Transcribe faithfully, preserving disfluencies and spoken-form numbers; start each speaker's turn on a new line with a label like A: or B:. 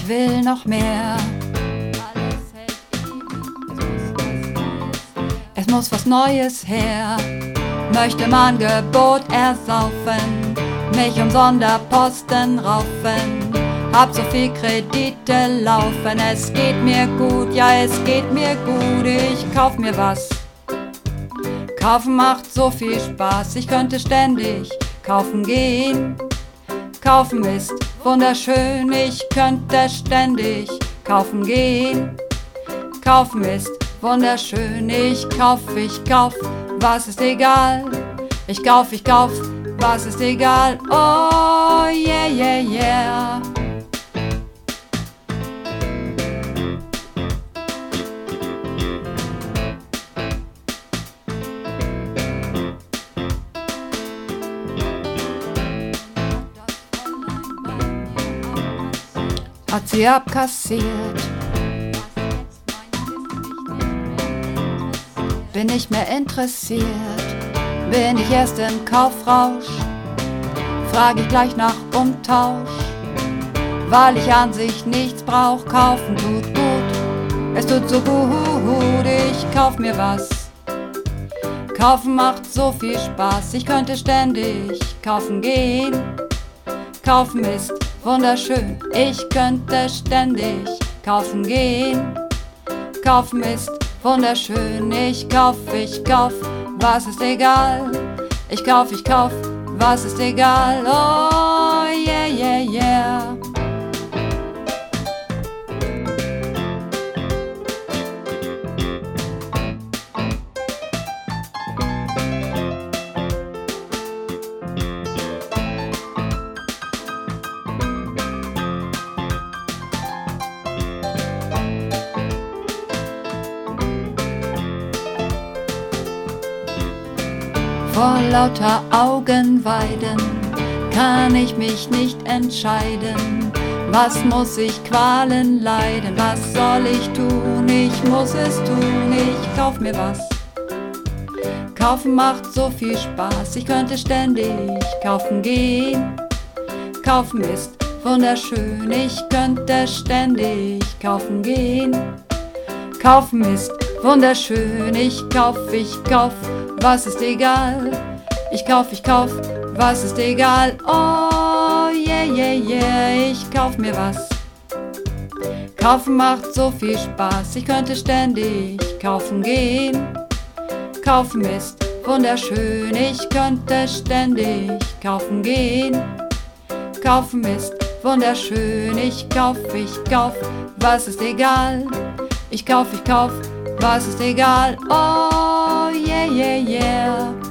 A: ich will noch mehr. Es muss was Neues her. Möchte man Gebot ersaufen, mich um Sonderposten raufen. Hab so viel Kredite laufen, es geht mir gut, ja es geht mir gut, ich kauf mir was. Kaufen macht so viel Spaß, ich könnte ständig kaufen gehen. Kaufen ist wunderschön, ich könnte ständig kaufen gehen. Kaufen ist wunderschön, ich kauf, ich kauf, was ist egal. Ich kauf, ich kauf, was ist egal, oh yeah, yeah, yeah. Hat sie abkassiert. Bin nicht mehr interessiert, bin ich erst im Kaufrausch, frag ich gleich nach Umtausch, weil ich an sich nichts brauch. Kaufen tut gut, es tut so gut, ich kauf mir was. Kaufen macht so viel Spaß, ich könnte ständig kaufen gehen. Kaufen ist wunderschön, ich könnte ständig kaufen gehen. Kaufen ist wunderschön, ich kauf, ich kauf, was ist egal. Ich kauf, ich kauf, was ist egal, oh yeah, yeah, yeah. Vor lauter Augenweiden kann ich mich nicht entscheiden. Was muss ich Qualen leiden? Was soll ich tun? Ich muss es tun, ich kauf mir was. Kaufen macht so viel Spaß, ich könnte ständig kaufen gehen. Kaufen ist wunderschön, ich könnte ständig kaufen gehen. Kaufen ist wunderschön, ich kauf, ich kauf, was ist egal. Ich kauf, ich kauf, was ist egal, oh yeah, yeah, yeah, ich kauf mir was. Kaufen macht so viel Spaß, ich könnte ständig kaufen gehen. Kaufen ist wunderschön, ich könnte ständig kaufen gehen. Kaufen ist wunderschön, ich kauf, ich kauf, was ist egal. Ich kauf, ich kauf, was ist egal, oh yeah, yeah, yeah.